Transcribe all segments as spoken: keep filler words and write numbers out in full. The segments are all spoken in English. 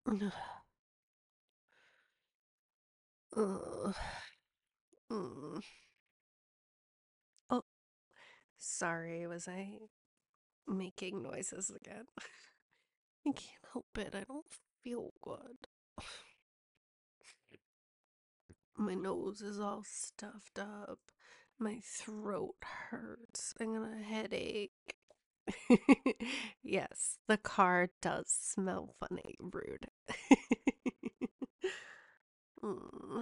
Ugh. Ugh. Mm. Oh, sorry, was I making noises again? I can't help it. I don't feel good. My nose is all stuffed up. My throat hurts. I got a headache. Yes, the car does smell funny. Rude. Mm.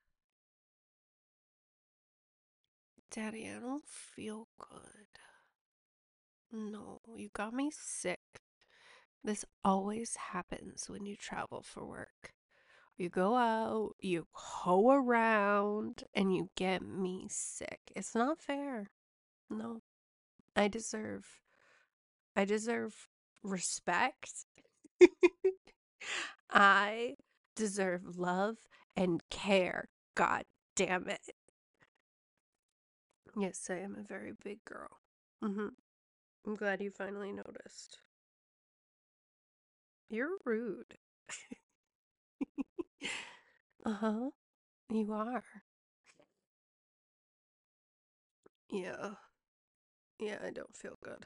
Daddy, I don't feel good. No, you got me sick. This always happens when you travel for work. You go out, you hoe around, and you get me sick. It's not fair. No, I deserve, I deserve respect. I deserve love and care. God damn it. Yes, I am a very big girl. Mm-hmm. I'm glad you finally noticed. You're rude. Uh-huh. You are. Yeah. Yeah, I don't feel good.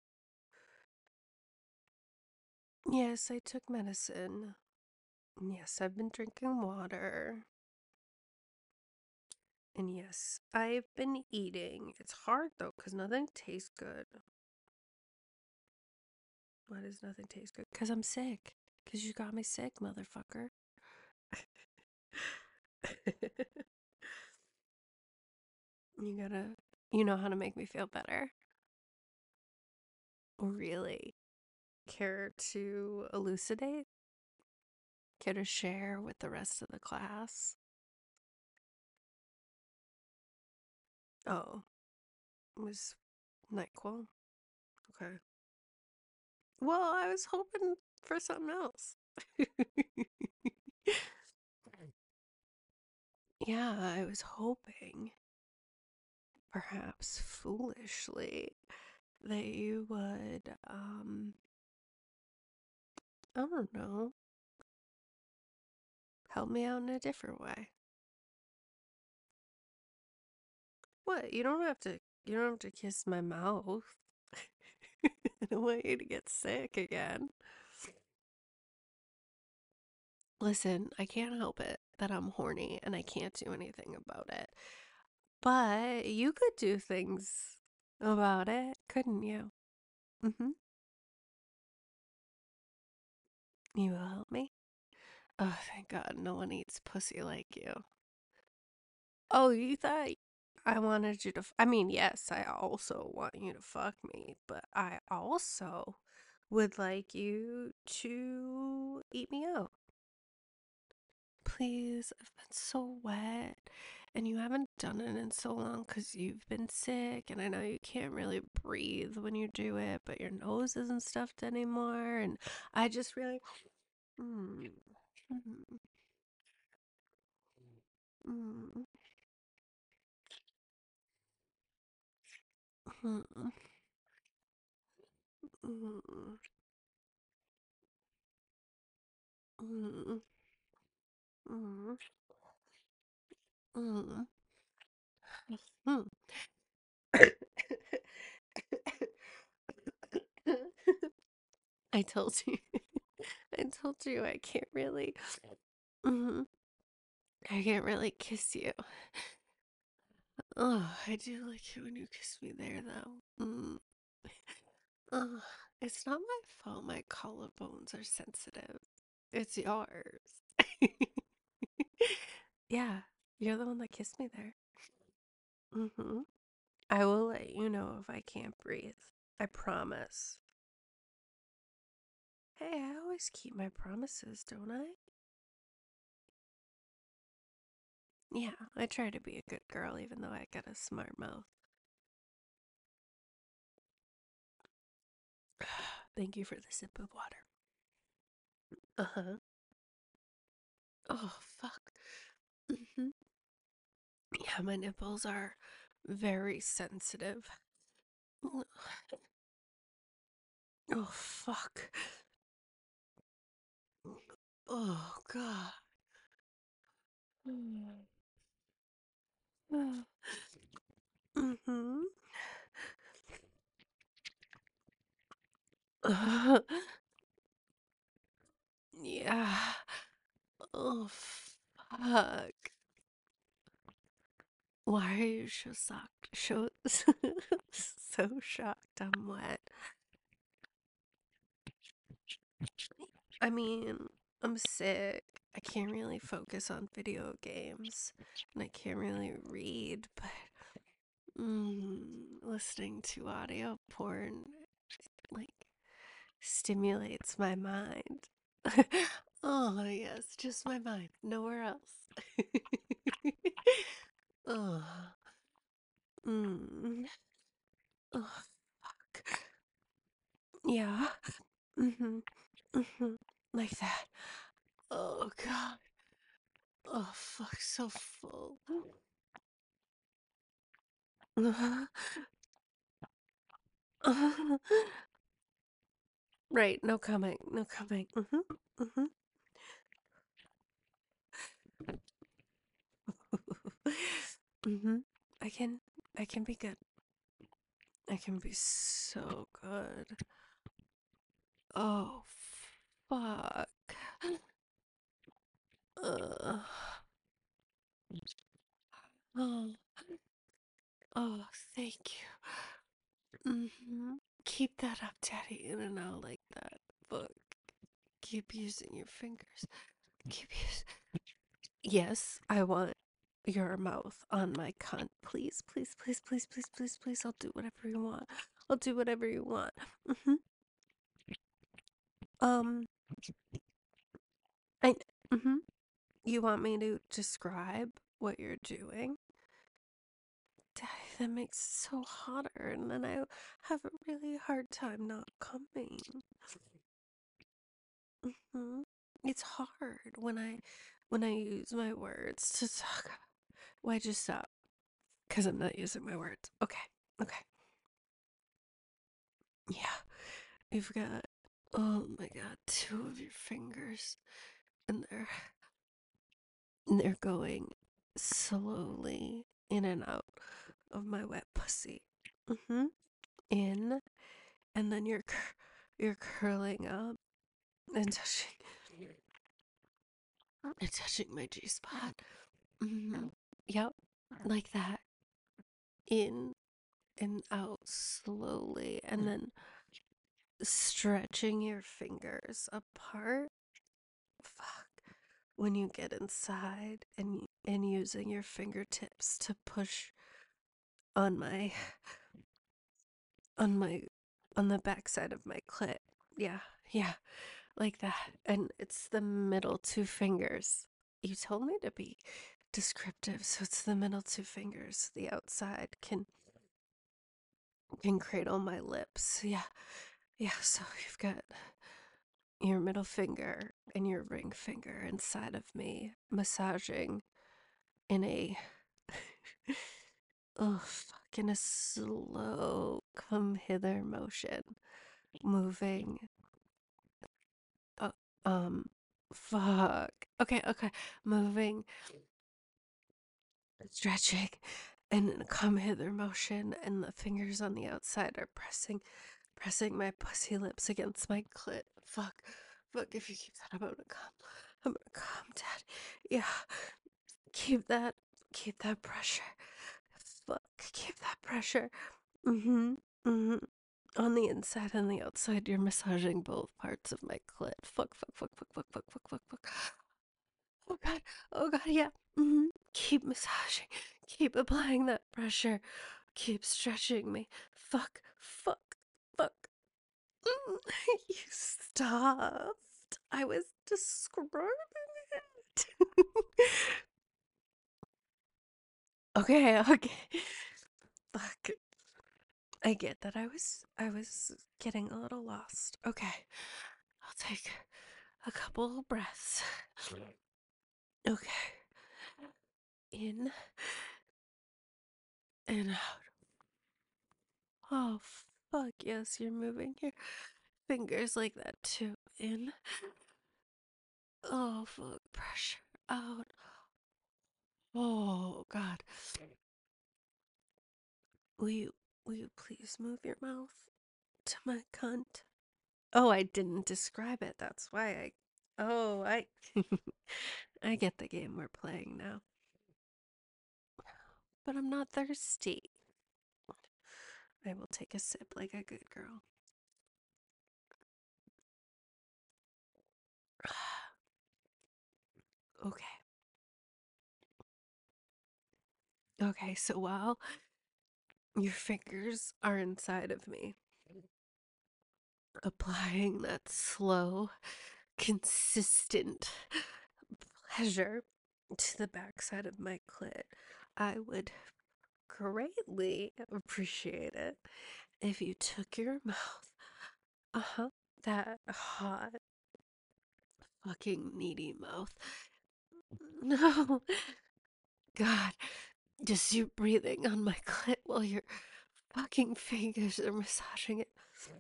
Yes, I took medicine. Yes, I've been drinking water. And yes, I've been eating. It's hard though, because nothing tastes good. Why does nothing taste good? Because I'm sick. Because you got me sick, motherfucker. You gotta, you know how to make me feel better. Really? Care to elucidate? Care to share with the rest of the class? Oh, it was NyQuil? Okay. Well, I was hoping for something else. Yeah, I was hoping, perhaps foolishly, that you would, um, I don't know, help me out in a different way. What? You don't have to, you don't have to kiss my mouth. I don't want you to get sick again. Listen, I can't help it that I'm horny and I can't do anything about it. But you could do things about it, couldn't you? Mm-hmm. You will help me? Oh, thank God, no one eats pussy like you. Oh, you thought I wanted you to. F- I mean, yes, I also want you to fuck me, but I also would like you to eat me out. Please, I've been so wet, and you haven't done it in so long because you've been sick, and I know you can't really breathe when you do it, but your nose isn't stuffed anymore, and I just really. Mm, mm, mm, mm, mm, mm, mm, mm, mm. I told you. I told you I can't really. Mhm. I can't really kiss you. Oh, I do like it when you kiss me there, though. Mm. Oh, it's not my fault my collarbones are sensitive. It's yours. Yeah, you're the one that kissed me there. Mm-hmm. I will let you know if I can't breathe. I promise. Hey, I always keep my promises, don't I? Yeah, I try to be a good girl even though I got a smart mouth. Thank you for the sip of water. Uh-huh. Oh, fuck. Hmm. Yeah, my nipples are very sensitive. Oh, fuck. Oh, God. Mm-hmm. Yeah. Oh, fuck. Why are you so shocked? So, so shocked I'm wet. I mean, I'm sick. I can't really focus on video games, and I can't really read, but mm, listening to audio porn, like, stimulates my mind. Oh, yes, just my mind, nowhere else. Oh, mm. Oh, fuck. Yeah. Mm-hmm. Mm-hmm. Like that. Oh, God. Oh, fuck, so full. Uh-huh. Uh-huh. Right, no coming, no coming. Mm-hmm. Mm-hmm. Mm-hmm. I can, I can be good. I can be so good. Oh, fuck. Uh, oh, oh, thank you. Mm-hmm. Keep that up, Daddy, in and out like that. Fuck. Keep using your fingers. Keep using. Yes, I want your mouth on my cunt. Please, please, please, please, please, please, please. I'll do whatever you want. I'll do whatever you want. Mm-hmm. Um, I. Mm-hmm. You want me to describe what you're doing? Daddy, that makes it so hotter, and then I have a really hard time not coming. Mm-hmm. It's hard when I when I use my words to talk. Why'd you stop? Because I'm not using my words. Okay. Okay. Yeah. You've got, oh my god, two of your fingers, and they're and they're going slowly in and out of my wet pussy. Mm-hmm. In, and then you're cur- you're curling up and touching and touching my G spot. Mm-hmm. Yep, like that. In and out slowly, and then stretching your fingers apart. Fuck. When you get inside and and using your fingertips to push on my on my on the backside of my clit. Yeah, yeah, like that. And it's the middle two fingers. You told me to be descriptive, so it's the middle two fingers. The outside can can cradle my lips. Yeah, yeah. So you've got your middle finger and your ring finger inside of me, massaging in a oh fuck in a slow come hither motion, moving. Uh, um, fuck. Okay, okay, moving, stretching, and in a come hither motion, and the fingers on the outside are pressing, pressing my pussy lips against my clit. Fuck, fuck. If you keep that, I'm gonna come. I'm gonna come, Dad. Yeah, keep that, keep that pressure. Fuck, keep that pressure. Mm-hmm. Mm-hmm. On the inside and the outside, you're massaging both parts of my clit. Fuck, fuck, fuck, fuck, fuck, fuck, fuck, fuck, fuck. Oh god, oh god, yeah. Mm-hmm. Keep massaging. Keep applying that pressure. Keep stretching me. Fuck, fuck, fuck. Mm. You stopped. I was describing it. Okay, okay. Fuck. I get that I was I was getting a little lost. Okay. I'll take a couple of breaths. Okay. In and out. Oh fuck yes, you're moving your fingers like that too. In Oh, fuck. Pressure out. Oh, God. Will you, will you please move your mouth to my cunt? Oh, I didn't describe it. That's why I. Oh, I. I get the game we're playing now. But I'm not thirsty. I will take a sip like a good girl. Okay. Okay, so while your fingers are inside of me, applying that slow, consistent pleasure to the backside of my clit, I would greatly appreciate it if you took your mouth, uh-huh, that hot, fucking needy mouth. No, God, just you breathing on my clit while your fucking fingers are massaging it.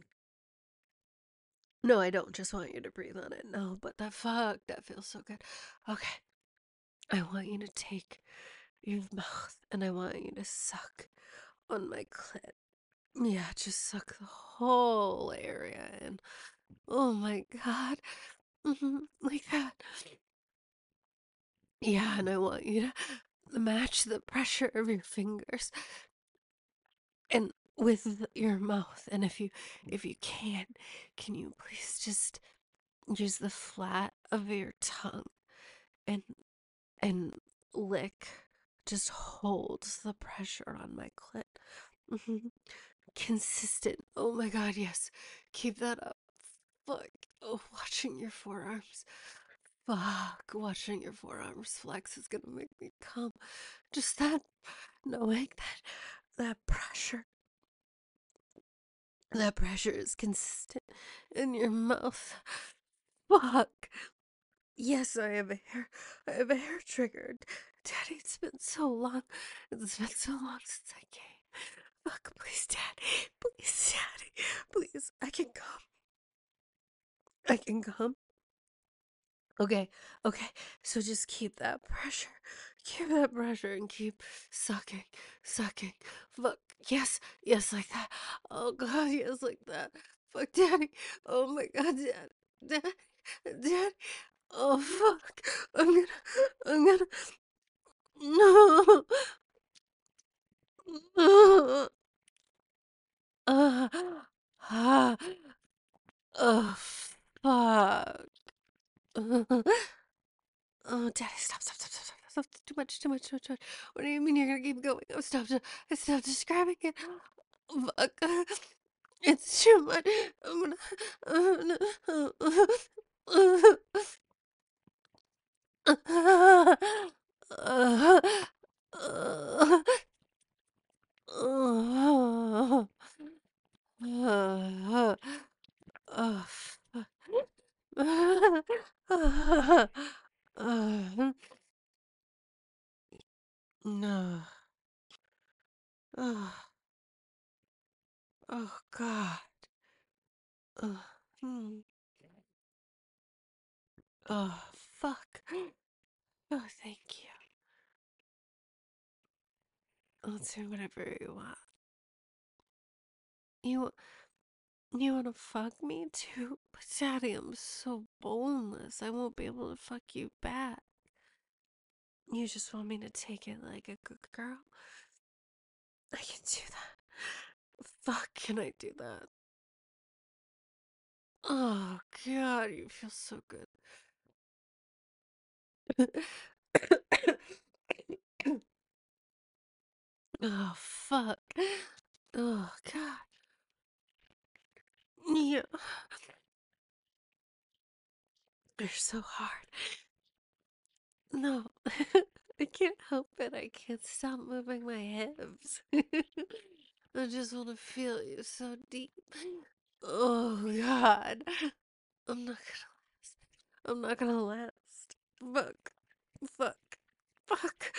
No, I don't just want you to breathe on it. No, but that fuck, that feels so good. Okay. I want you to take your mouth and I want you to suck on my clit. Yeah, just suck the whole area in. Oh my God. Hmm. Like that. Yeah, and I want you to match the pressure of your fingers and with your mouth. And if you if you can, can you please just use the flat of your tongue and and lick just holds the pressure on my clit. Hmm. Consistent. Oh my God, yes. Keep that up. Fuck. Oh, watching your forearms. Fuck. Watching your forearms flex is gonna make me come. Just that, knowing that, that pressure, that pressure is consistent in your mouth. Fuck. Yes, I have a hair. I have a hair triggered. Daddy, it's been so long. It's been so long since I came. Fuck, please, Daddy. Please, Daddy. Please, I can come. I can come. Okay, okay. So just keep that pressure. Keep that pressure and keep sucking, sucking. Fuck. Yes, yes, like that. Oh, God, yes, like that. Fuck, Daddy. Oh, my God, Dad. Dad. Dad. Oh, fuck. I'm gonna. I'm gonna. No. Uh, uh, uh, oh, fuck. Oh, Daddy, stop, stop, stop, stop, stop, stop. Too much, too much, too much, too much. What do you mean you're gonna keep going? Oh, stop, stop, stop describing it. Fuck. It's too much. I'm gonna. Oh, fuck. No. Oh, oh God. Oh, hmm. Oh, fuck. Oh, thank you. Let's do whatever you want. You you wanna fuck me too? But Daddy, I'm so boneless. I won't be able to fuck you back. You just want me to take it like a good girl? I can do that. Fuck, can I do that? Oh God, you feel so good. Oh fuck. Oh God. Yeah. You're so hard. No. I can't help it. I can't stop moving my hips. I just want to feel you so deep. Oh God. I'm not gonna last. I'm not gonna last. Fuck. Fuck. Fuck.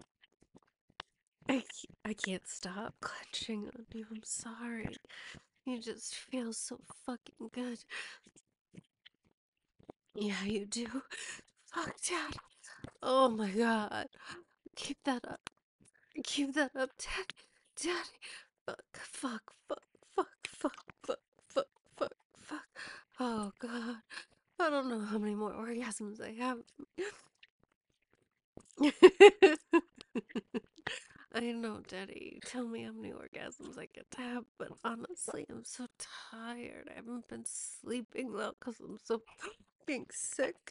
I, I can't stop clutching on you. I'm sorry. You just feel so fucking good. Yeah, you do. Fuck, Dad. Oh my god. Keep that up. Keep that up, Dad. Daddy. Fuck, fuck, fuck, fuck, fuck, fuck, fuck, fuck, fuck. Oh god. I don't know how many more orgasms I have. I know, Daddy. Tell me how many orgasms I get to have, but honestly, I'm so tired. I haven't been sleeping well because I'm so fucking sick.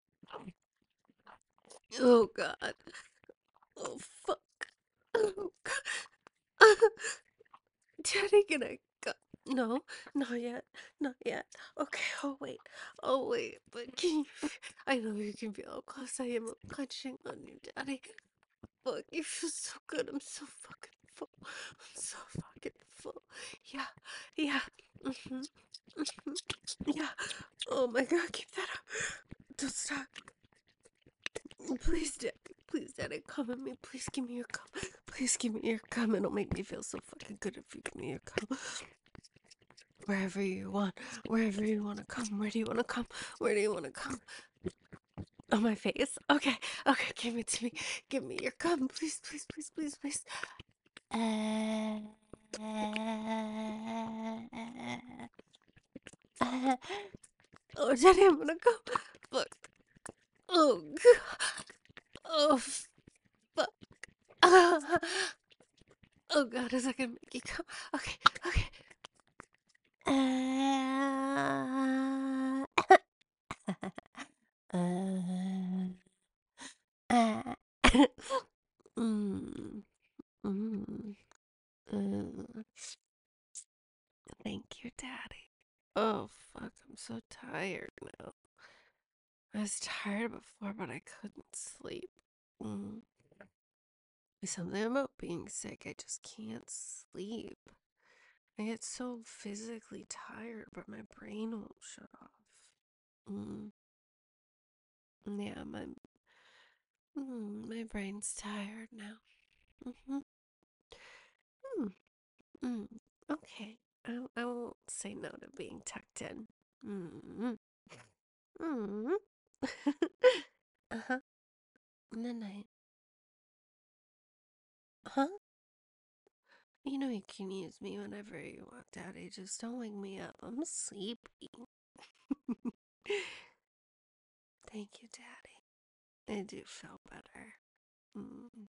Oh god. Oh fuck. Oh god. Daddy, can I go? No, not yet. Not yet. Okay, oh wait. Oh wait. But can you. I know you can feel how close I am clutching on you, Daddy. Fuck, you feel so good. I'm so fucking full. I'm so fucking full. Yeah, yeah. Mm-hmm. Mm-hmm. Yeah. Oh my god, keep that up. Don't stop. Please, Daddy. Please, Daddy, come at me. Please give me your cum. Please give me your cum. It'll make me feel so fucking good if you give me your cum. Wherever you want. Wherever you want to come. Where do you want to come? Where do you want to come? On my face? Okay. Okay, give it to me. Give me your cum. Please, please, please, please, please. Uh, uh, oh, Jenny, I'm gonna go. Fuck. Oh, God. Oh, fuck. Oh, God, is that gonna make you come? Okay, okay. Uh, uh, uh. mm, mm, mm. Thank you, Daddy. Oh, fuck, I'm so tired now. I was tired before, but I couldn't sleep. Mm. Something about being sick, I just can't sleep. I get so physically tired, but my brain won't shut off. Mm. Yeah, my mm, my brain's tired now. Mm-hmm. Mm. Mm. Okay, I, I won't say no to being tucked in. Mm. Mm. Uh-huh. In the night. Huh? You know you can use me whenever you want, Daddy. Just don't wake me up. I'm sleepy. Thank you, Daddy. I do feel better. Mm.